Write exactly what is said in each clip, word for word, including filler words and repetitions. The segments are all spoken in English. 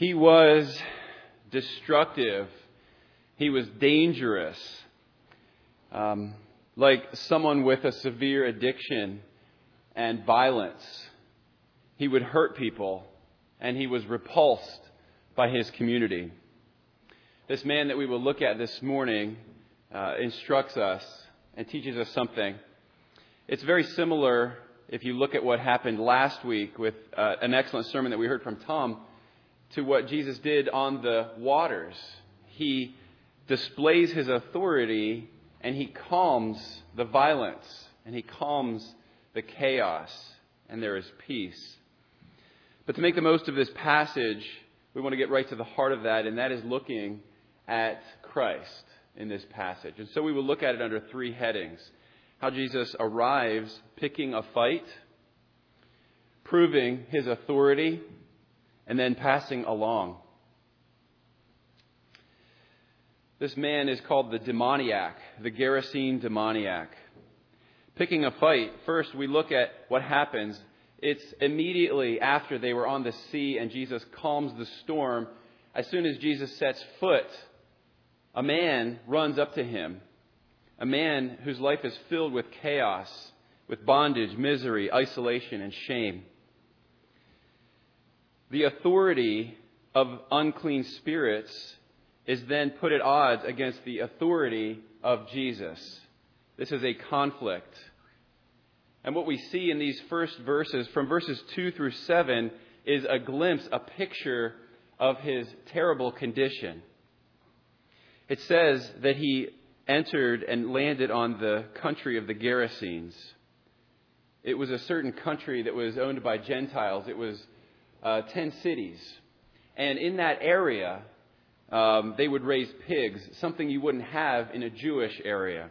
He was destructive. He was dangerous. Um, like someone with a severe addiction and violence. He would hurt people, and he was repulsed by his community. This man that we will look at this morning uh, instructs us and teaches us something. It's very similar if you look at what happened last week with uh, an excellent sermon that we heard from Tom to what Jesus did on the waters. He displays his authority and he calms the violence and he calms the chaos, and there is peace. But to make the most of this passage, we want to get right to the heart of that, and that is looking at Christ in this passage. And so we will look at it under three headings. How Jesus arrives picking a fight, proving his authority, and then passing along. This man is called the demoniac, the Gerasene demoniac. Picking a fight, first we look at what happens. It's immediately after they were on the sea and Jesus calms the storm. As soon as Jesus sets foot, a man runs up to him. A man whose life is filled with chaos, with bondage, misery, isolation, and shame. The authority of unclean spirits is then put at odds against the authority of Jesus. This is a conflict. And what we see in these first verses, from verses two through seven, is a glimpse, a picture of his terrible condition. It says that he entered and landed on the country of the Gerasenes. It was a certain country that was owned by Gentiles. It was uh, ten cities. And in that area, um, they would raise pigs, something you wouldn't have in a Jewish area.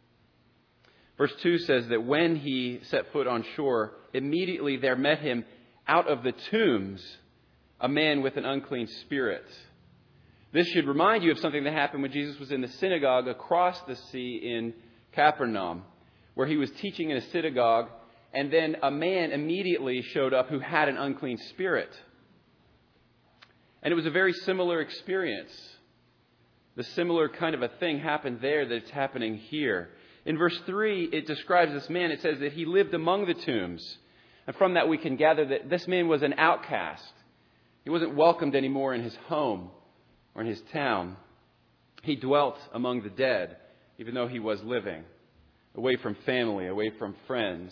Verse two says that when he set foot on shore, immediately there met him out of the tombs a man with an unclean spirit. This should remind you of something that happened when Jesus was in the synagogue across the sea in Capernaum, where he was teaching in a synagogue, and then a man immediately showed up who had an unclean spirit. And it was a very similar experience. The similar kind of a thing happened there that's happening here. In verse three, it describes this man. It says that he lived among the tombs. And from that we can gather that this man was an outcast. He wasn't welcomed anymore in his home or in his town. He dwelt among the dead, even though he was living, away from family, away from friends.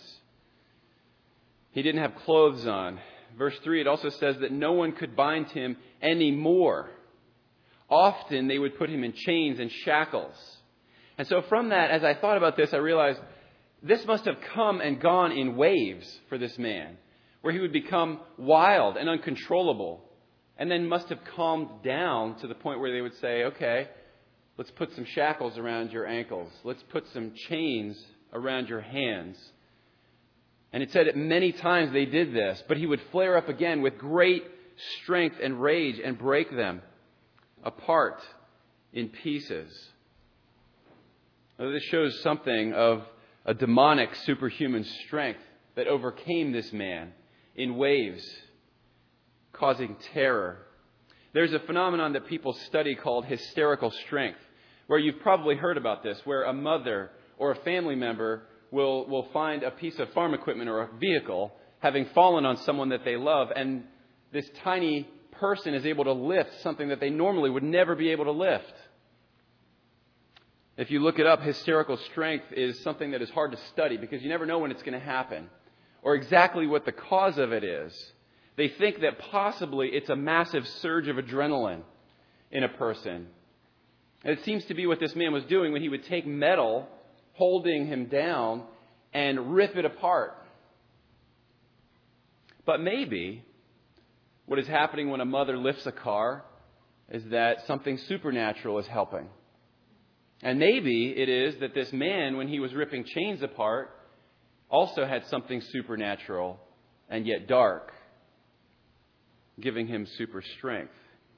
He didn't have clothes on. Verse three, it also says that no one could bind him anymore. Often they would put him in chains and shackles. And so from that, as I thought about this, I realized this must have come and gone in waves for this man, where he would become wild and uncontrollable, and then must have calmed down to the point where they would say, okay, let's put some shackles around your ankles. Let's put some chains around your hands. And it said that many times they did this, but he would flare up again with great strength and rage and break them apart in pieces. Now, this shows something of a demonic superhuman strength that overcame this man in waves, causing terror. There's a phenomenon that people study called hysterical strength, where you've probably heard about this, where a mother or a family member will, will find a piece of farm equipment or a vehicle having fallen on someone that they love, and this tiny person is able to lift something that they normally would never be able to lift. If you look it up, hysterical strength is something that is hard to study because you never know when it's going to happen or exactly what the cause of it is. They think that possibly it's a massive surge of adrenaline in a person. And it seems to be what this man was doing when he would take metal, holding him down, and rip it apart. But maybe what is happening when a mother lifts a car is that something supernatural is helping. And maybe it is that this man, when he was ripping chains apart, also had something supernatural and yet dark, giving him super strength.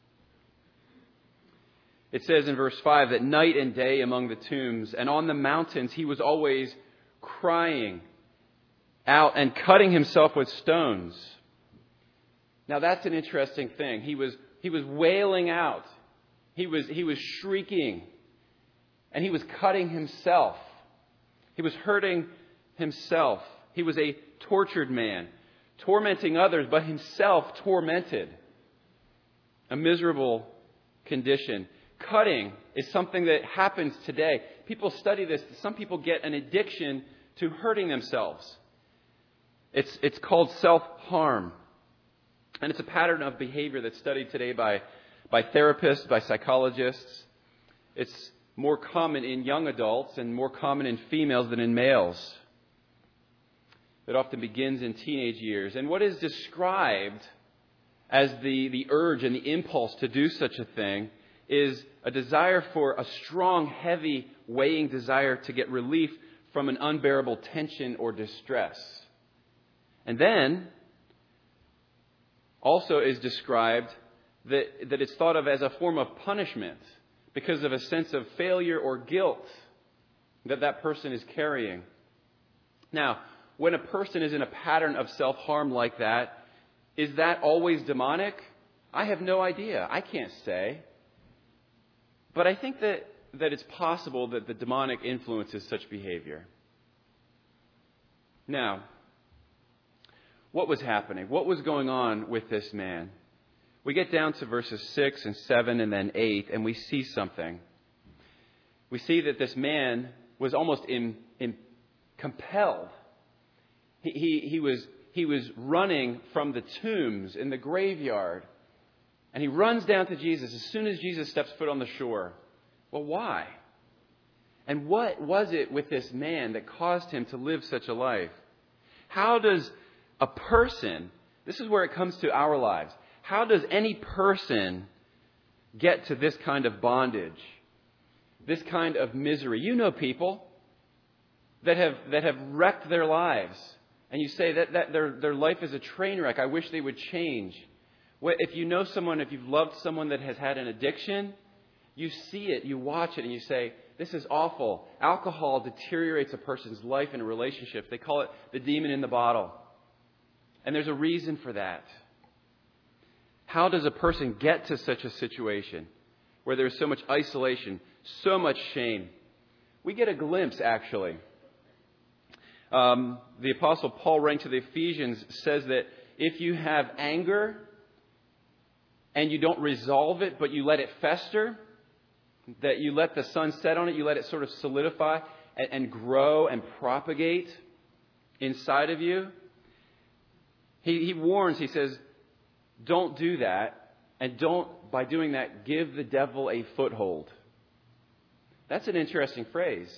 It says in verse five that night and day among the tombs and on the mountains he was always crying out and cutting himself with stones. Now that's an interesting thing. He was he was wailing out. He was, he was shrieking. And he was cutting himself. He was hurting himself. He was a tortured man, tormenting others, but himself tormented. A miserable condition. Cutting is something that happens today. People study this. Some people get an addiction to hurting themselves. It's, it's called self-harm. And it's a pattern of behavior that's studied today by, by therapists, by psychologists. It's more common in young adults and more common in females than in males. It often begins in teenage years. And what is described as the, the urge and the impulse to do such a thing is a desire for a strong, heavy, weighing desire to get relief from an unbearable tension or distress. And then also is described that, that it's thought of as a form of punishment because of a sense of failure or guilt that that person is carrying. Now, when a person is in a pattern of self-harm like that, is that always demonic? I have no idea. I can't say. But I think that, that it's possible that the demonic influences such behavior. Now, what was happening? What was going on with this man? We get down to verses six and seven and then eight, and we see something. We see that this man was almost in, in compelled. He, he, he was, he was running from the tombs in the graveyard. And he runs down to Jesus as soon as Jesus steps foot on the shore. Well, why? And what was it with this man that caused him to live such a life? How does a person, this is where it comes to our lives, how does any person get to this kind of bondage, this kind of misery? You know people that have that have wrecked their lives. And you say that, that their, their life is a train wreck. I wish they would change. If you know someone, if you've loved someone that has had an addiction, you see it, you watch it, and you say, this is awful. Alcohol deteriorates a person's life and relationships. They call it the demon in the bottle. And there's a reason for that. How does a person get to such a situation where there's so much isolation, so much shame? We get a glimpse, actually. Um, the Apostle Paul, writing to the Ephesians, says that if you have anger and you don't resolve it, but you let it fester, that you let the sun set on it, you let it sort of solidify and, and grow and propagate inside of you. He, he warns, he says, don't do that. And don't, by doing that, give the devil a foothold. That's an interesting phrase.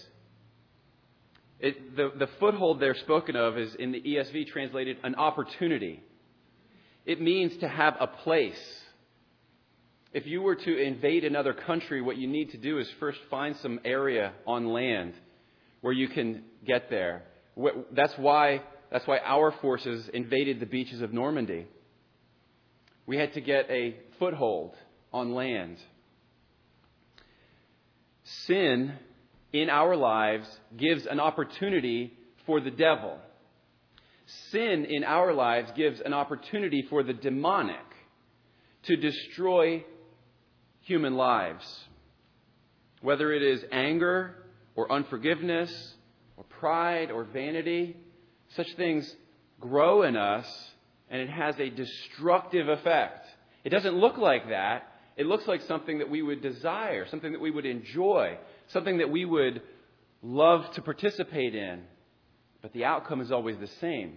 It, the, the foothold there spoken of is in the E S V translated an opportunity. It means to have a place. If you were to invade another country, what you need to do is first find some area on land where you can get there. That's why, that's why our forces invaded the beaches of Normandy. We had to get a foothold on land. Sin in our lives gives an opportunity for the devil. Sin in our lives gives an opportunity for the demonic to destroy human lives. Whether it is anger or unforgiveness or pride or vanity, such things grow in us and it has a destructive effect. It doesn't look like that. It looks like something that we would desire, something that we would enjoy, something that we would love to participate in. But the outcome is always the same.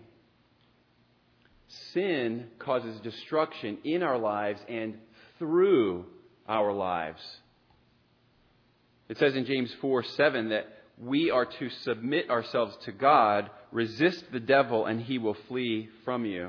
Sin causes destruction in our lives and through our lives. It says in James four seven that we are to submit ourselves to God, resist the devil, and he will flee from you.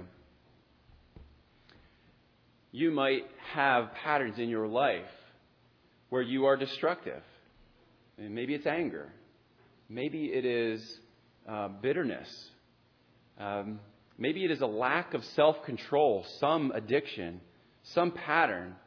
You might have patterns in your life where you are destructive. And maybe it's anger. Maybe it is uh, bitterness. Um, maybe it is a lack of self-control, some addiction, some pattern.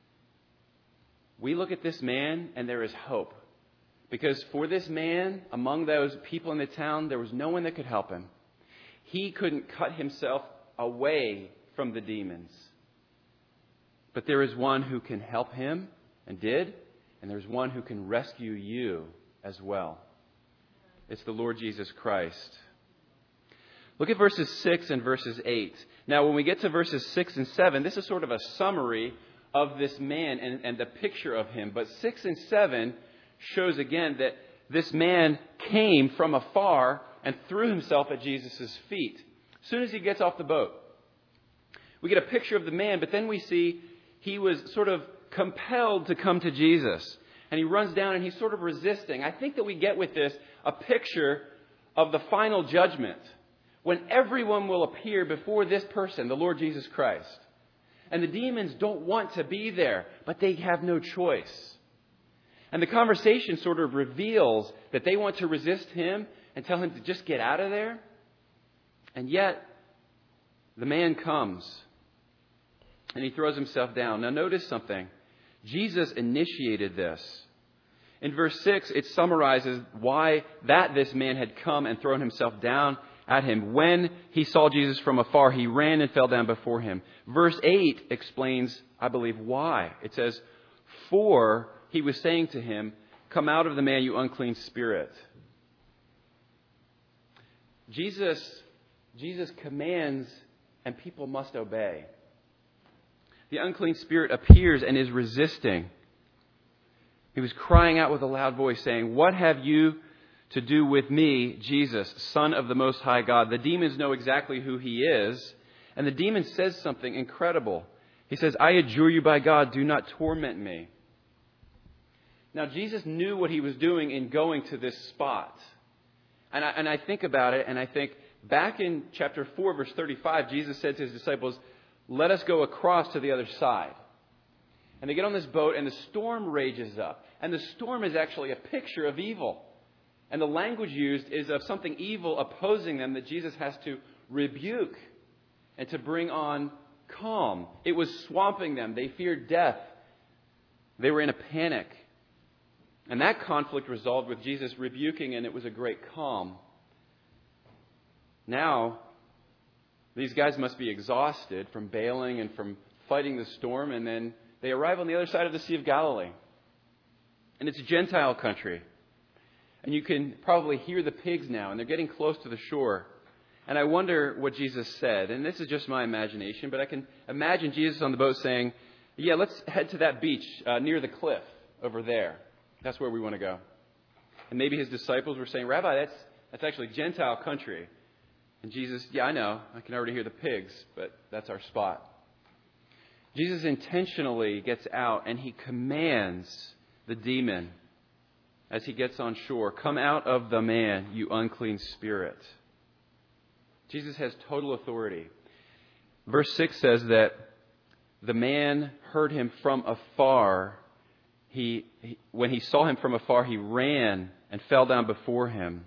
We look at this man and there is hope. Because for this man, among those people in the town, there was no one that could help him. He couldn't cut himself away from the demons. But there is one who can help him, and did, and there's one who can rescue you as well. It's the Lord Jesus Christ. Look at verses six and verses eight. Now, when we get to verses six and seven, this is sort of a summary of this man and, and the picture of him. But six and seven shows again that this man came from afar and threw himself at Jesus' feet. As soon as he gets off the boat, we get a picture of the man, but then we see he was sort of compelled to come to Jesus. And he runs down and he's sort of resisting. I think that we get with this a picture of the final judgment, when everyone will appear before this person, the Lord Jesus Christ. And the demons don't want to be there, but they have no choice. And the conversation sort of reveals that they want to resist him and tell him to just get out of there. And yet, the man comes and he throws himself down. Now notice something. Jesus initiated this. In verse six, it summarizes why that this man had come and thrown himself down at him. When he saw Jesus from afar, he ran and fell down before him. Verse eight explains, I believe, why. It says, for he was saying to him, come out of the man, you unclean spirit. Jesus, Jesus commands and people must obey. The unclean spirit appears and is resisting. He was crying out with a loud voice saying, what have you to do with me, Jesus, Son of the Most High God? The demons know exactly who he is. And the demon says something incredible. He says, I adjure you by God, do not torment me. Now, Jesus knew what he was doing in going to this spot. And I, and I think about it, and I think back in chapter four, verse thirty-five, Jesus said to his disciples, let us go across to the other side. And they get on this boat, and the storm rages up. And the storm is actually a picture of evil. And the language used is of something evil opposing them that Jesus has to rebuke and to bring on calm. It was swamping them. They feared death. They were in a panic. And that conflict resolved with Jesus rebuking, and it was a great calm. Now, these guys must be exhausted from bailing and from fighting the storm, and then they arrive on the other side of the Sea of Galilee. And it's a Gentile country. And you can probably hear the pigs now, and they're getting close to the shore. And I wonder what Jesus said. And this is just my imagination, but I can imagine Jesus on the boat saying, yeah, let's head to that beach uh, near the cliff over there. That's where we want to go. And maybe his disciples were saying, Rabbi, that's that's actually Gentile country. And Jesus, yeah, I know. I can already hear the pigs, but that's our spot. Jesus intentionally gets out and he commands the demon as he gets on shore, come out of the man, you unclean spirit. Jesus has total authority. Verse six says that the man heard him from afar. He, he, when he saw him from afar, he ran and fell down before him.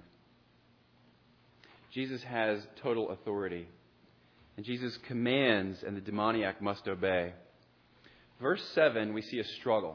Jesus has total authority. And Jesus commands, and the demoniac must obey. Verse seven, we see a struggle.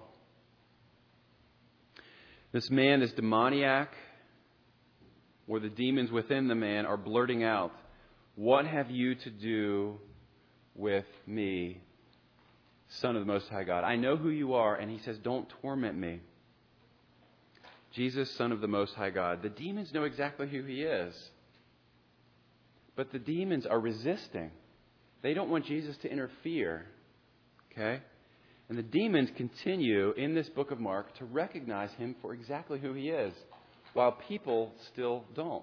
This man, this demoniac, or the demons within the man are blurting out, what have you to do with me, Son of the Most High God? I know who you are. And he says, don't torment me. Jesus, Son of the Most High God. The demons know exactly who he is. But the demons are resisting. They don't want Jesus to interfere. Okay? And the demons continue in this book of Mark to recognize him for exactly who he is, while people still don't.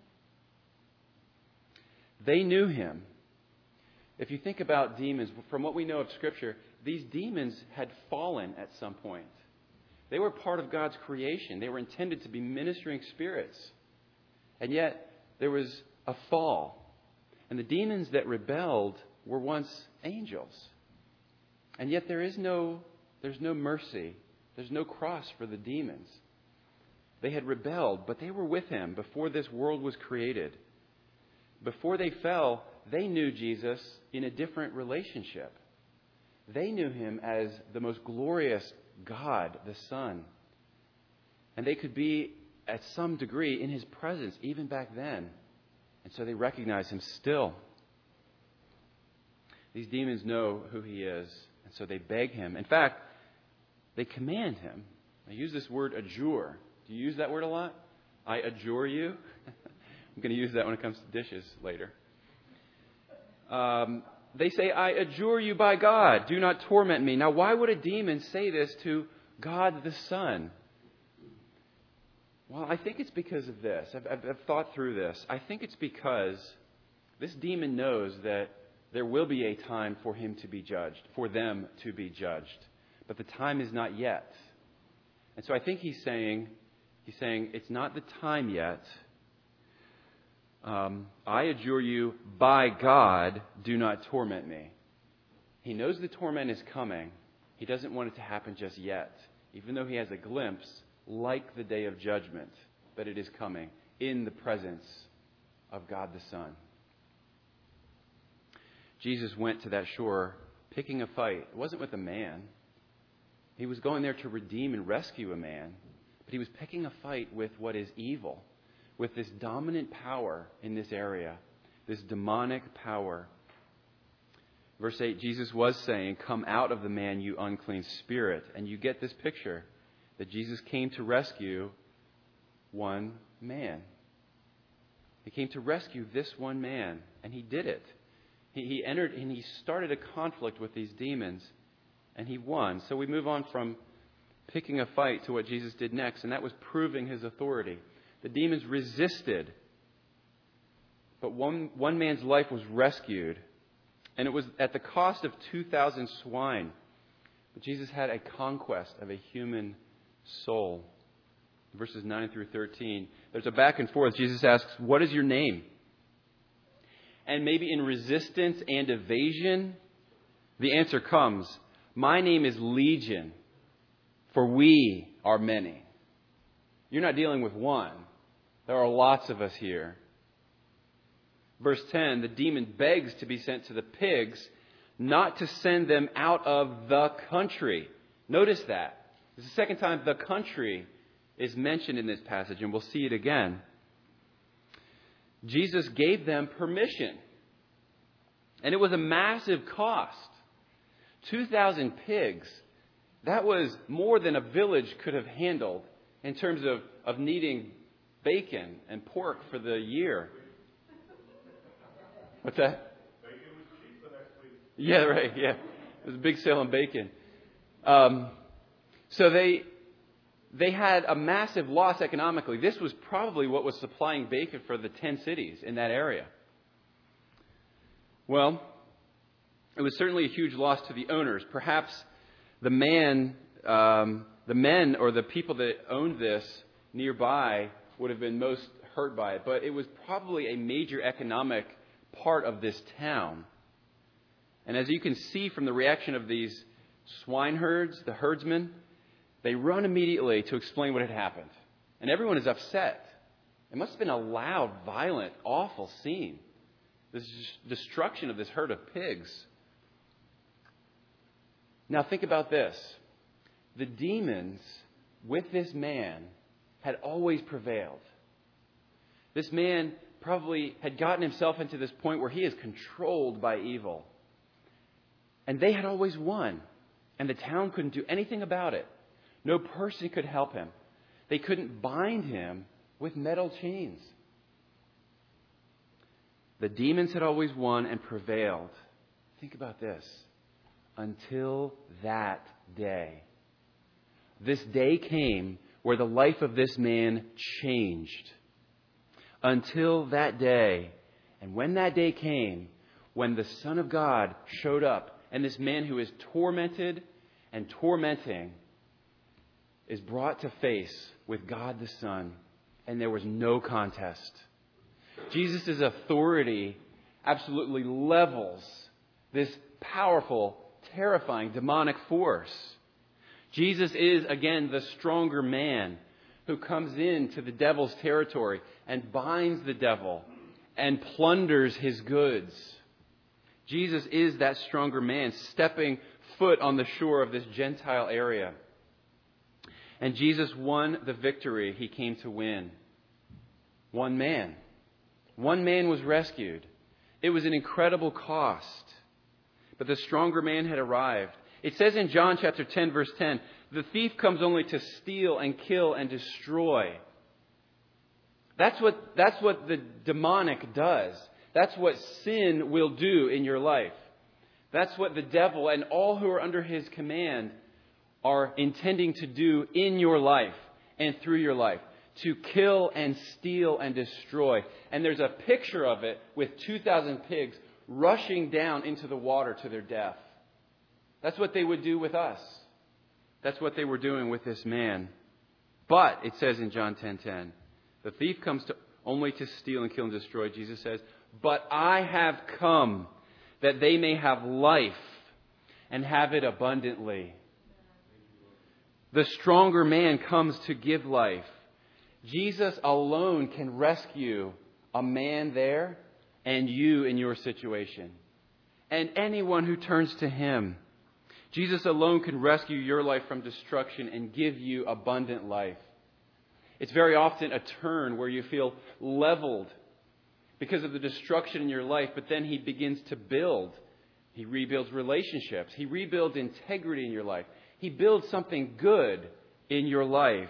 They knew him. If you think about demons, from what we know of Scripture, these demons had fallen at some point. They were part of God's creation. They were intended to be ministering spirits. And yet, there was a fall. And the demons that rebelled were once angels. And yet there is no, there's no mercy. There's no cross for the demons. They had rebelled, but they were with him before this world was created. Before they fell, they knew Jesus in a different relationship. They knew him as the most glorious God, the Son. And they could be, at some degree, in his presence, even back then. And so they recognize him still. These demons know who he is. And So they beg him. In fact, they command him. I use this word adjure. Do you use that word a lot? I adjure you. I'm going to use that when it comes to dishes later. Um, they say, I adjure you by God, do not torment me. Now, why would a demon say this to God the Son? Well, I think it's because of this. I've, I've, I've thought through this. I think it's because this demon knows that there will be a time for him to be judged, for them to be judged. But the time is not yet. And so I think he's saying, he's saying, it's not the time yet. Um, I adjure you by God, do not torment me. He knows the torment is coming. He doesn't want it to happen just yet, even though he has a glimpse, like the day of judgment, but it is coming in the presence of God the Son. Jesus went to that shore picking a fight. It wasn't with a man. He was going there to redeem and rescue a man, but he was picking a fight with what is evil, with this dominant power in this area, this demonic power. Verse eight, Jesus was saying, come out of the man, you unclean spirit. And you get this picture that Jesus came to rescue one man. He came to rescue this one man, and he did it. He, he entered and he started a conflict with these demons, and he won. So we move on from picking a fight to what Jesus did next, and that was proving his authority. The demons resisted, but one, one man's life was rescued, and it was at the cost of two thousand swine. But Jesus had a conquest of a human soul. Verses nine through thirteen, there's a back and forth. Jesus asks, what is your name? And maybe in resistance and evasion, the answer comes, my name is Legion, for we are many. You're not dealing with one. There are lots of us here. Verse ten, the demon begs to be sent to the pigs, not to send them out of the country. Notice that. This is the second time the country is mentioned in this passage, and we'll see it again. Jesus gave them permission. And it was a massive cost. two thousand pigs. That was more than a village could have handled in terms of, of needing bacon and pork for the year. What's that? Bacon was cheap the next week. Yeah, right. Yeah. It was a big sale on bacon. Um, so they... They had a massive loss economically. This was probably what was supplying bacon for the ten cities in that area. Well, it was certainly a huge loss to the owners. Perhaps the man, um, the men or the people that owned this nearby would have been most hurt by it. But it was probably a major economic part of this town. And as you can see from the reaction of these swineherds, the herdsmen, they run immediately to explain what had happened. And everyone is upset. It must have been a loud, violent, awful scene. This destruction of this herd of pigs. Now think about this. The demons with this man had always prevailed. This man probably had gotten himself into this point where he is controlled by evil. And they had always won. And the town couldn't do anything about it. No person could help him. They couldn't bind him with metal chains. The demons had always won and prevailed. Think about this. Until that day. This day came where the life of this man changed. Until that day. And when that day came, when the Son of God showed up, and this man who is tormented and tormenting is brought to face with God the Son, and there was no contest. Jesus' authority absolutely levels this powerful, terrifying, demonic force. Jesus is, again, the stronger man who comes into the devil's territory and binds the devil and plunders his goods. Jesus is that stronger man stepping foot on the shore of this Gentile area. And Jesus won the victory he came to win. One man. One man was rescued. It was an incredible cost. But the stronger man had arrived. It says in John chapter ten, verse ten, the thief comes only to steal and kill and destroy. That's what, that's what the demonic does. That's what sin will do in your life. That's what the devil and all who are under his command are intending to do in your life and through your life. To kill and steal and destroy. And there's a picture of it with two thousand pigs rushing down into the water to their death. That's what they would do with us. That's what they were doing with this man. But, it says in John ten ten, the thief comes to only to steal and kill and destroy. Jesus says, but I have come that they may have life and have it abundantly. The stronger man comes to give life. Jesus alone can rescue a man there and you in your situation. And anyone who turns to Him. Jesus alone can rescue your life from destruction and give you abundant life. It's very often a turn where you feel leveled because of the destruction in your life, but then He begins to build. He rebuilds relationships. He rebuilds integrity in your life. He builds something good in your life.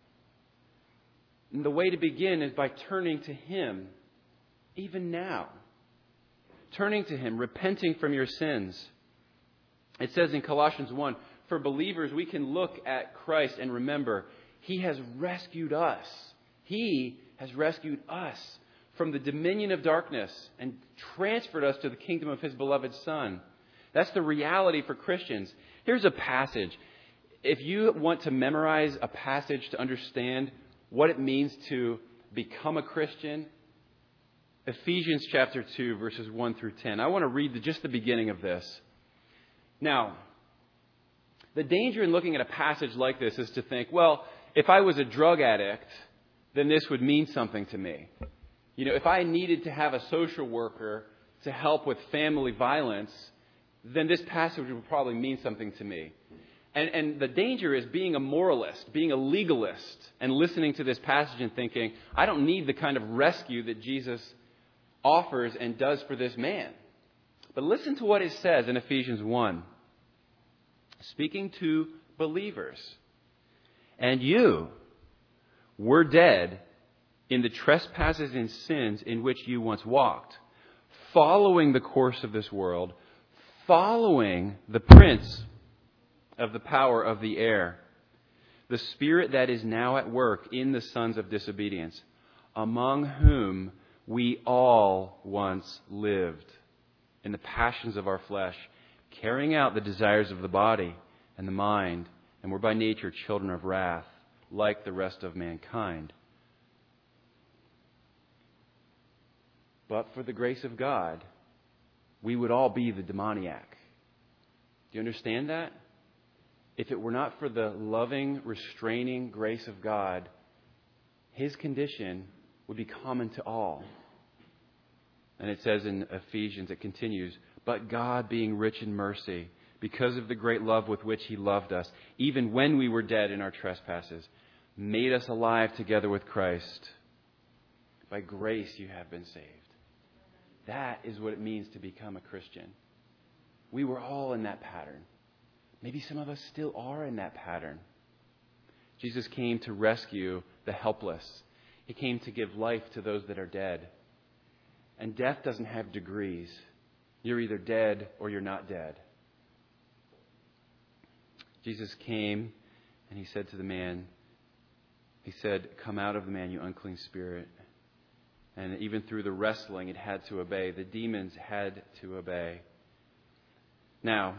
And the way to begin is by turning to Him, even now. Turning to Him, repenting from your sins. It says in Colossians one, for believers, we can look at Christ and remember He has rescued us. He has rescued us from the dominion of darkness and transferred us to the kingdom of His beloved Son. That's the reality for Christians. Here's a passage. If you want to memorize a passage to understand what it means to become a Christian, Ephesians chapter two, verses one through ten. I want to read the, just the beginning of this. Now, the danger in looking at a passage like this is to think, well, if I was a drug addict, then this would mean something to me. You know, if I needed to have a social worker to help with family violence, then this passage would probably mean something to me. And, and the danger is being a moralist, being a legalist, and listening to this passage and thinking, I don't need the kind of rescue that Jesus offers and does for this man. But listen to what it says in Ephesians one. Speaking to believers. And you were dead in the trespasses and sins in which you once walked, following the course of this world, following the prince of the power of the air, the spirit that is now at work in the sons of disobedience, among whom we all once lived in the passions of our flesh, carrying out the desires of the body and the mind, and were by nature children of wrath, like the rest of mankind. But for the grace of God, we would all be the demoniac. Do you understand that? If it were not for the loving, restraining grace of God, His condition would be common to all. And it says in Ephesians, it continues, but God, being rich in mercy, because of the great love with which He loved us, even when we were dead in our trespasses, made us alive together with Christ. By grace you have been saved. That is what it means to become a Christian. We were all in that pattern. Maybe some of us still are in that pattern. Jesus came to rescue the helpless. He came to give life to those that are dead. And death doesn't have degrees. You're either dead or you're not dead. Jesus came and He said to the man, He said, come out of the man, you unclean spirit. And even through the wrestling, it had to obey. The demons had to obey. Now,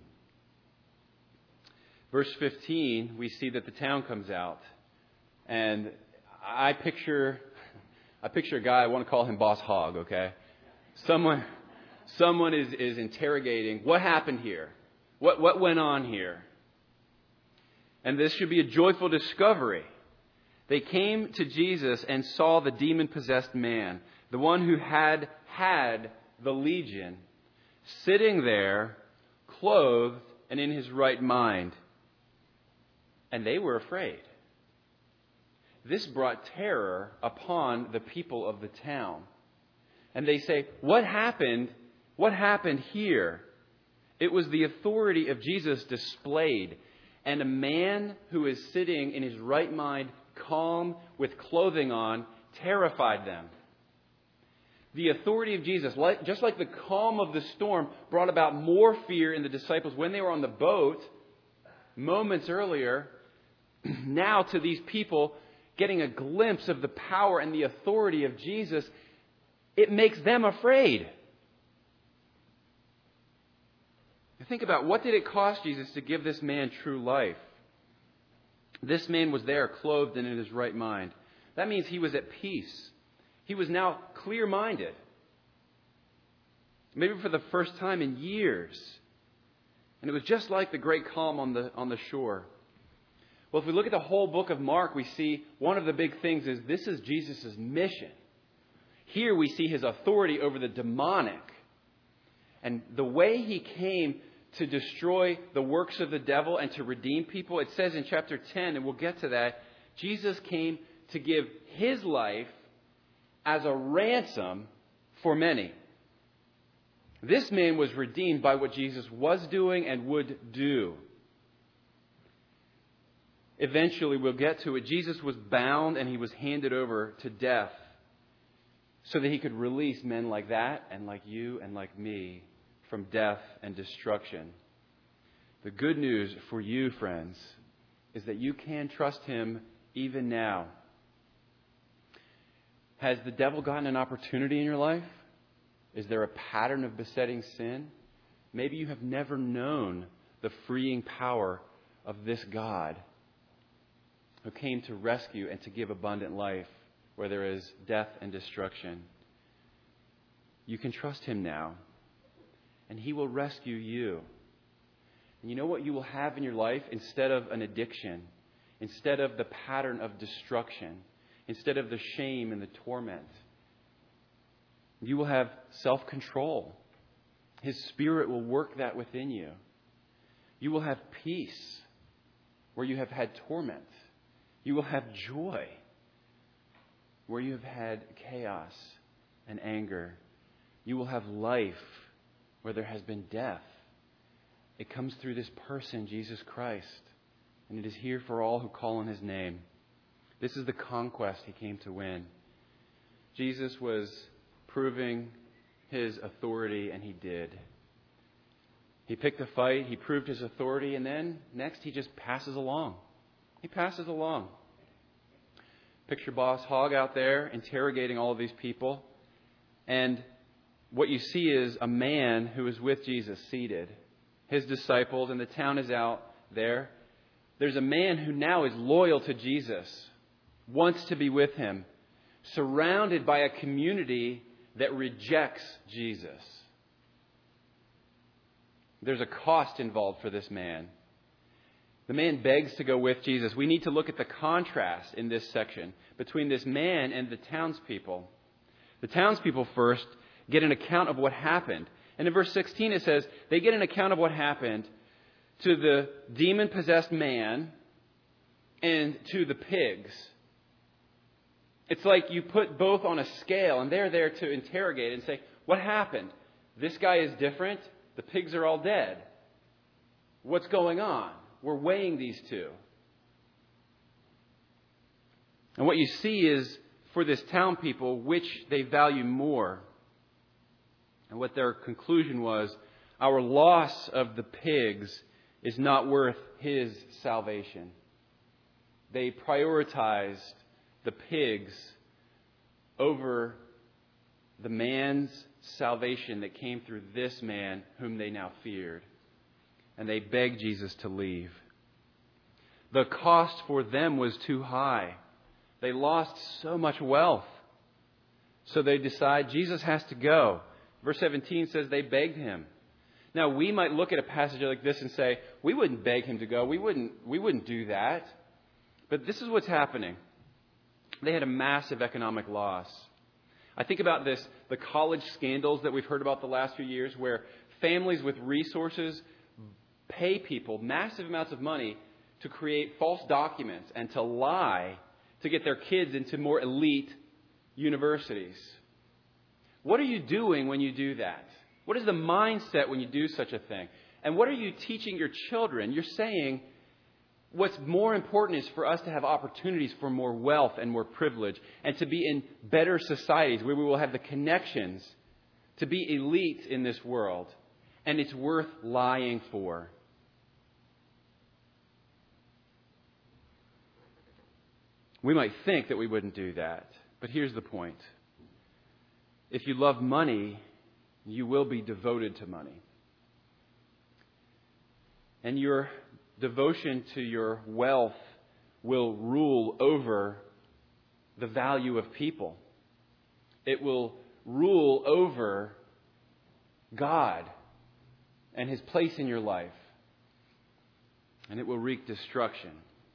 verse fifteen, we see that the town comes out. And I picture, I picture a guy, I want to call him Boss Hogg, okay? Someone, someone is, is interrogating, what happened here? What, what went on here? And this should be a joyful discovery. They came to Jesus and saw the demon-possessed man, the one who had had the legion, sitting there, clothed and in his right mind. And they were afraid. This brought terror upon the people of the town. And they say, what happened? What happened here? It was the authority of Jesus displayed. And a man who is sitting in his right mind, calm, with clothing on, terrified them. The authority of Jesus, like, just like the calm of the storm, brought about more fear in the disciples when they were on the boat moments earlier. Now to these people, getting a glimpse of the power and the authority of Jesus, it makes them afraid. Think about, what did it cost Jesus to give this man true life? This man was there, clothed and in his right mind. That means he was at peace. He was now clear-minded. Maybe for the first time in years. And it was just like the great calm on the on the shore. Well, if we look at the whole book of Mark, we see one of the big things is this is Jesus' mission. Here we see his authority over the demonic. And the way he came to destroy the works of the devil and to redeem people, it says in chapter ten, and we'll get to that, Jesus came to give his life as a ransom for many. This man was redeemed by what Jesus was doing and would do. Eventually, we'll get to it. Jesus was bound and he was handed over to death so that he could release men like that and like you and like me from death and destruction. The good news for you, friends, is that you can trust him even now. Has the devil gotten an opportunity in your life? Is there a pattern of besetting sin? Maybe you have never known the freeing power of this God who came to rescue and to give abundant life where there is death and destruction. You can trust him now, and he will rescue you. And you know what you will have in your life instead of an addiction, instead of the pattern of destruction, instead of the shame and the torment? You will have self-control. His Spirit will work that within you. You will have peace where you have had torment. You will have joy where you have had chaos and anger. You will have life where there has been death. It comes through this person, Jesus Christ, and it is here for all who call on his name. This is the conquest he came to win. Jesus was proving his authority, and he did. He picked a fight, he proved his authority, and then next he just passes along. He passes along. Picture Boss Hogg out there interrogating all of these people, and what you see is a man who is with Jesus seated. His disciples, and the town is out there. There's a man who now is loyal to Jesus, wants to be with him, surrounded by a community that rejects Jesus. There's a cost involved for this man. The man begs to go with Jesus. We need to look at the contrast in this section between this man and the townspeople. The townspeople first get an account of what happened. And in verse sixteen it says, they get an account of what happened to the demon-possessed man and to the pigs. It's like you put both on a scale, and they're there to interrogate and say, what happened? This guy is different. The pigs are all dead. What's going on? We're weighing these two. And what you see is, for this town people, which they value more. And what their conclusion was, our loss of the pigs is not worth his salvation. They prioritized the pigs over the man's salvation that came through this man whom they now feared. And they begged Jesus to leave. The cost for them was too high. They lost so much wealth. So they decide Jesus has to go. Verse seventeen says they begged him. Now we might look at a passage like this and say, we wouldn't beg him to go. We wouldn't, we wouldn't do that. But this is what's happening. They had a massive economic loss. I think about this, the college scandals that we've heard about the last few years, where families with resources pay people massive amounts of money to create false documents and to lie to get their kids into more elite universities. What are you doing when you do that? What is the mindset when you do such a thing? And what are you teaching your children? You're saying what's more important is for us to have opportunities for more wealth and more privilege and to be in better societies where we will have the connections to be elite in this world. And it's worth lying for. We might think that we wouldn't do that. But here's the point. If you love money, you will be devoted to money. And your devotion to your wealth will rule over the value of people. It will rule over God and His place in your life. And it will wreak destruction.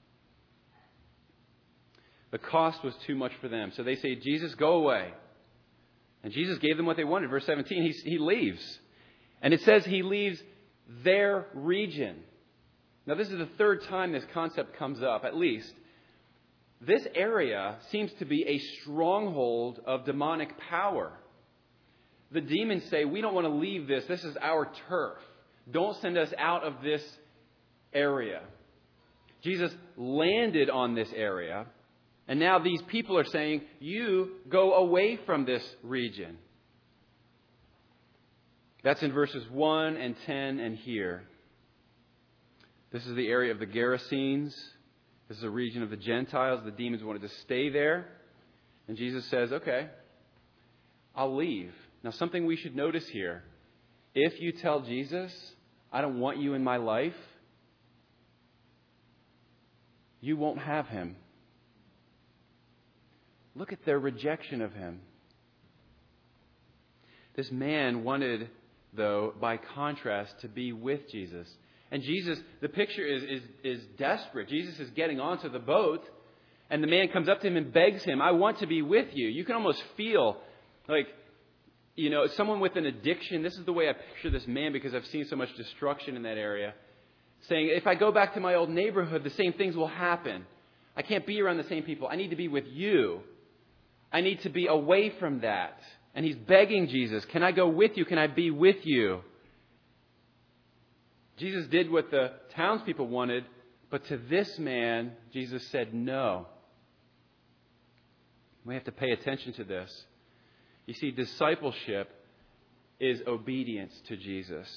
The cost was too much for them. So they say, Jesus, go away. And Jesus gave them what they wanted. Verse seventeen, he, he leaves. And it says he leaves their region. Now, this is the third time this concept comes up, at least. This area seems to be a stronghold of demonic power. The demons say, we don't want to leave this. This is our turf. Don't send us out of this area. Jesus landed on this area. And now these people are saying, you go away from this region. That's in verses one and ten and here. This is the area of the Gerasenes. This is a region of the Gentiles. The demons wanted to stay there. And Jesus says, okay, I'll leave. Now, something we should notice here. If you tell Jesus, I don't want you in my life, you won't have him. Look at their rejection of him. This man wanted, though, by contrast, to be with Jesus. And Jesus, the picture is, is, is desperate. Jesus is getting onto the boat, and the man comes up to him and begs him, I want to be with you. You can almost feel like, you know, someone with an addiction. This is the way I picture this man because I've seen so much destruction in that area. Saying, if I go back to my old neighborhood, the same things will happen. I can't be around the same people. I need to be with you. I need to be away from that. And he's begging Jesus, can I go with you? Can I be with you? Jesus did what the townspeople wanted, but to this man, Jesus said no. We have to pay attention to this. You see, discipleship is obedience to Jesus.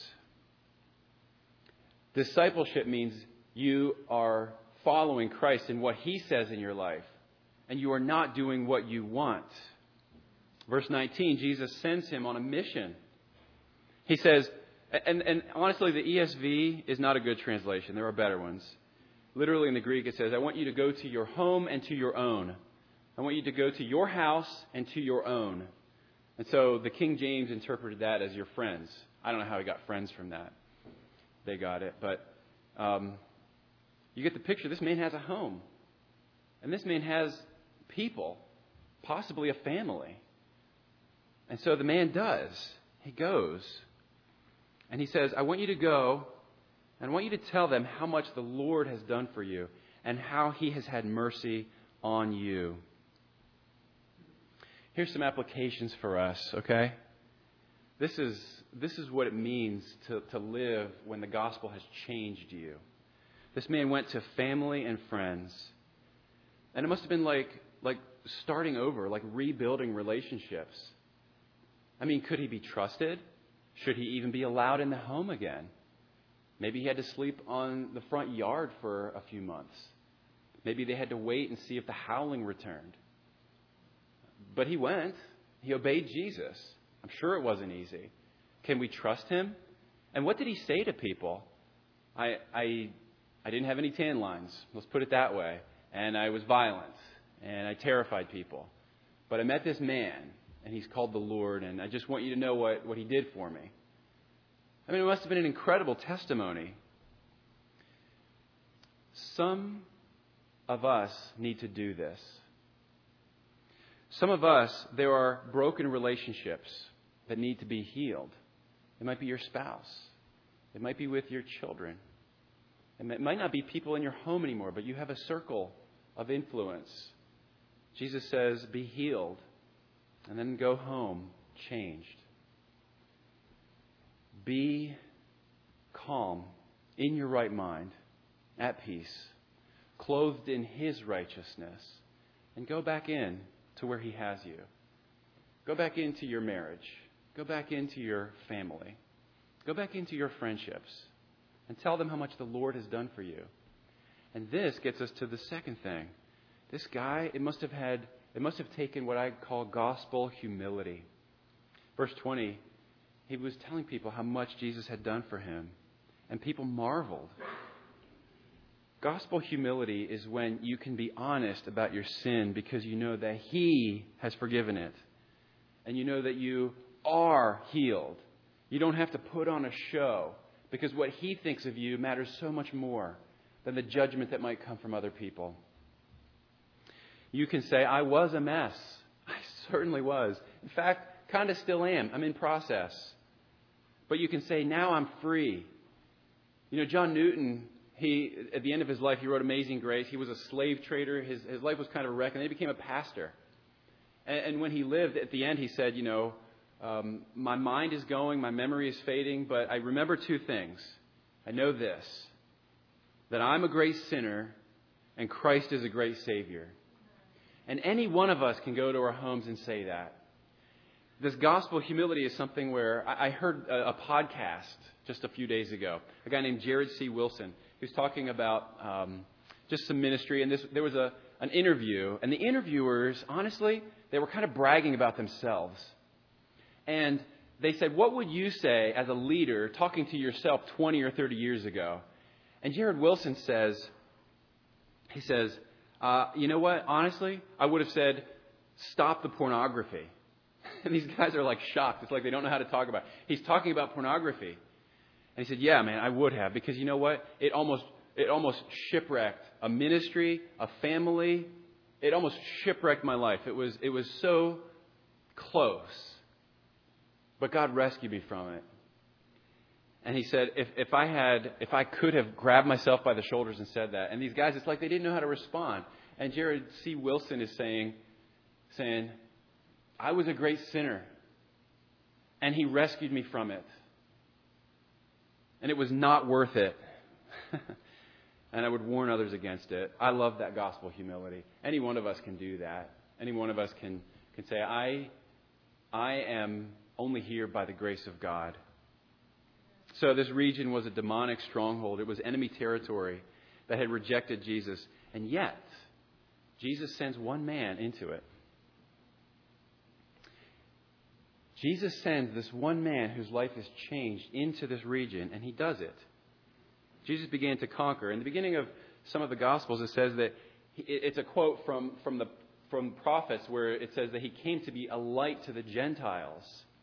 Discipleship means you are following Christ in what He says in your life, and you are not doing what you want. Verse nineteen, Jesus sends him on a mission. He says, and, and honestly, the E S V is not a good translation. There are better ones. Literally in the Greek, it says, I want you to go to your home and to your own. I want you to go to your house and to your own. And so the King James interpreted that as your friends. I don't know how he got friends from that. They got it. But um, you get the picture. This man has a home. And this man has people, possibly a family. And so the man does. He goes. And he says, I want you to go, and I want you to tell them how much the Lord has done for you and how He has had mercy on you. Here's some applications for us, okay? This is this is what it means to, to live when the gospel has changed you. This man went to family and friends. And it must have been like like starting over, like rebuilding relationships. I mean, could he be trusted? Should he even be allowed in the home again? Maybe he had to sleep on the front yard for a few months. Maybe they had to wait and see if the howling returned. But he went. He obeyed Jesus. I'm sure it wasn't easy. Can we trust him? And what did he say to people? I, I, I didn't have any tan lines. Let's put it that way. And I was violent. And I terrified people. But I met this man. And he's called the Lord. And I just want you to know what, what he did for me. I mean, it must have been an incredible testimony. Some of us need to do this. Some of us, there are broken relationships that need to be healed. It might be your spouse. It might be with your children. It might not be people in your home anymore, but you have a circle of influence. Jesus says, be healed, and then go home changed. Be calm, in your right mind, at peace, clothed in His righteousness, and go back in to where He has you. Go back into your marriage. Go back into your family. Go back into your friendships and tell them how much the Lord has done for you. And this gets us to the second thing. This guy, it must have had, it must have taken what I call gospel humility. Verse twenty, he was telling people how much Jesus had done for him, and people marveled. Gospel humility is when you can be honest about your sin because you know that He has forgiven it. And you know that you are healed. You don't have to put on a show because what He thinks of you matters so much more than the judgment that might come from other people. You can say, I was a mess. I certainly was. In fact, kind of still am. I'm in process. But you can say, now I'm free. You know, John Newton, he at the end of his life, he wrote Amazing Grace. He was a slave trader. His, his life was kind of a wreck, and then he became a pastor. And, and when he lived, at the end, he said, you know, um, my mind is going, my memory is fading, but I remember two things. I know this, that I'm a great sinner and Christ is a great Savior. And any one of us can go to our homes and say that. This gospel humility is something where I heard a, a podcast just a few days ago. A guy named Jared C. Wilson. He was talking about um, just some ministry. And this, there was a an interview. And the interviewers, honestly, they were kind of bragging about themselves. And they said, what would you say as a leader talking to yourself twenty or thirty years ago? And Jared Wilson says, he says, uh, you know what? Honestly, I would have said, stop the pornography. And these guys are like shocked. It's like they don't know how to talk about it. He's talking about pornography. And he said, yeah, man, I would have. Because you know what? It almost it almost shipwrecked a ministry, a family. It almost shipwrecked my life. It was it was so close. But God rescued me from it. And he said, if, if I had, if I could have grabbed myself by the shoulders and said that. And these guys, it's like they didn't know how to respond. And Jared C. Wilson is saying, saying, I was a great sinner. And He rescued me from it. And it was not worth it. And I would warn others against it. I love that gospel humility. Any one of us can do that. Any one of us can, can say, I, I am only here by the grace of God. So this region was a demonic stronghold. It was enemy territory that had rejected Jesus. And yet, Jesus sends one man into it. Jesus sends this one man whose life is changed into this region, and He does it. Jesus began to conquer. In the beginning of some of the Gospels, it says that he, it's a quote from, from the from prophets where it says that He came to be a light to the Gentiles.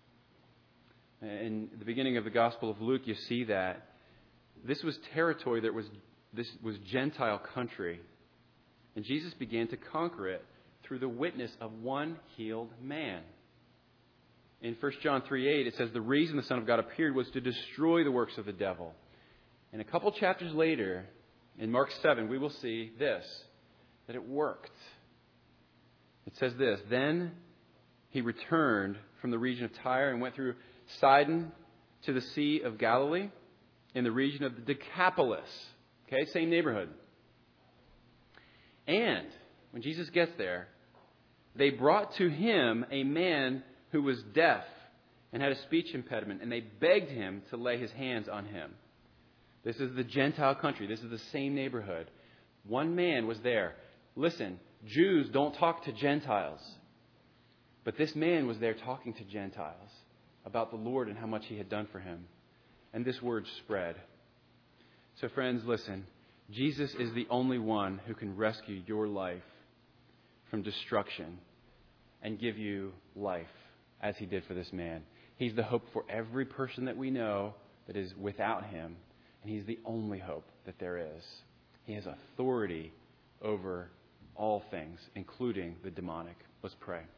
In the beginning of the Gospel of Luke, you see that this was territory that was this was Gentile country, and Jesus began to conquer it through the witness of one healed man. In First John three eight, it says the reason the Son of God appeared was to destroy the works of the devil. And a couple chapters later, in Mark seven, we will see this, that it worked. It says this, then He returned from the region of Tyre and went through Sidon to the Sea of Galilee in the region of the Decapolis. Okay, same neighborhood. And when Jesus gets there, they brought to Him a man who was deaf and had a speech impediment, and they begged Him to lay His hands on him. This is the Gentile country. This is the same neighborhood. One man was there. Listen, Jews don't talk to Gentiles. But this man was there talking to Gentiles about the Lord and how much He had done for him. And this word spread. So friends, listen. Jesus is the only one who can rescue your life from destruction and give you life, as He did for this man. He's the hope for every person that we know that is without Him. And He's the only hope that there is. He has authority over all things, including the demonic. Let's pray.